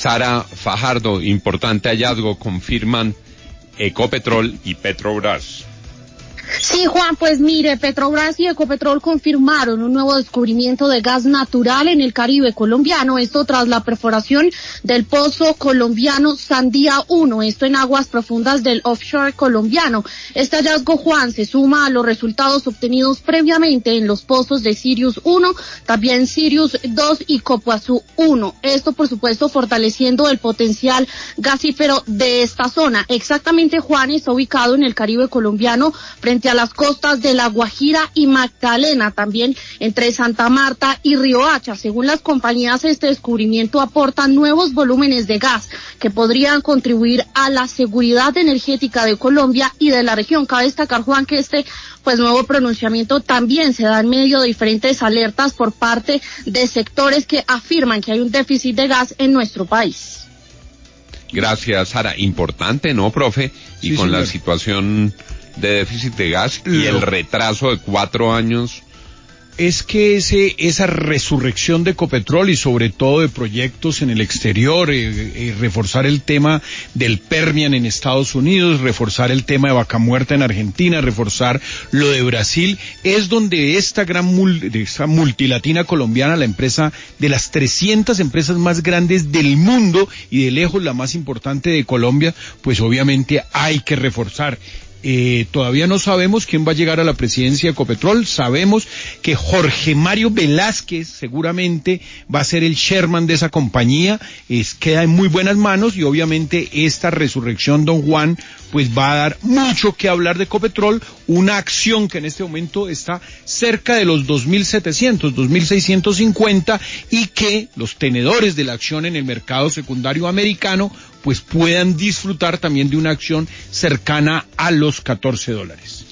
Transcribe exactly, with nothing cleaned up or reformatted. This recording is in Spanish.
Sara Fajardo, importante hallazgo, confirman Ecopetrol y Petrobras. Sí, Juan, pues mire, Petrobras y Ecopetrol confirmaron un nuevo descubrimiento de gas natural en el Caribe colombiano, esto tras la perforación del pozo colombiano Sandía uno, esto en aguas profundas del offshore colombiano. Este hallazgo, Juan, se suma a los resultados obtenidos previamente en los pozos de Sirius uno, también Sirius dos y Copuazú uno. Esto, por supuesto, fortaleciendo el potencial gasífero de esta zona. Exactamente, Juan, está ubicado en el Caribe colombiano, frente a las costas de La Guajira y Magdalena, también entre Santa Marta y Riohacha. Según las compañías, este descubrimiento aporta nuevos volúmenes de gas que podrían contribuir a la seguridad energética de Colombia y de la región. Cabe destacar, Juan, que este pues nuevo pronunciamiento también se da en medio de diferentes alertas por parte de sectores que afirman que hay un déficit de gas en nuestro país. Gracias, Sara. Importante, ¿no, profe? Y Sí, con señor. la situación de déficit de gas y el retraso de cuatro años. Es que ese, esa resurrección de Ecopetrol y sobre todo de proyectos en el exterior, eh, eh, reforzar el tema del Permian en Estados Unidos, reforzar el tema de Vaca Muerta en Argentina, reforzar lo de Brasil, es donde esta gran mul, esta multilatina colombiana, la empresa de las trescientas empresas más grandes del mundo y de lejos la más importante de Colombia, pues obviamente hay que reforzar. Eh, todavía no sabemos quién va a llegar a la presidencia de Ecopetrol. Sabemos que Jorge Mario Velázquez seguramente va a ser el chairman de esa compañía. Es, queda en muy buenas manos y obviamente esta resurrección, don Juan, pues va a dar mucho que hablar de Ecopetrol, una acción que en este momento está cerca de los dos mil setecientos, dos mil seiscientos cincuenta y que los tenedores de la acción en el mercado secundario americano pues puedan disfrutar también de una acción cercana a los catorce dólares.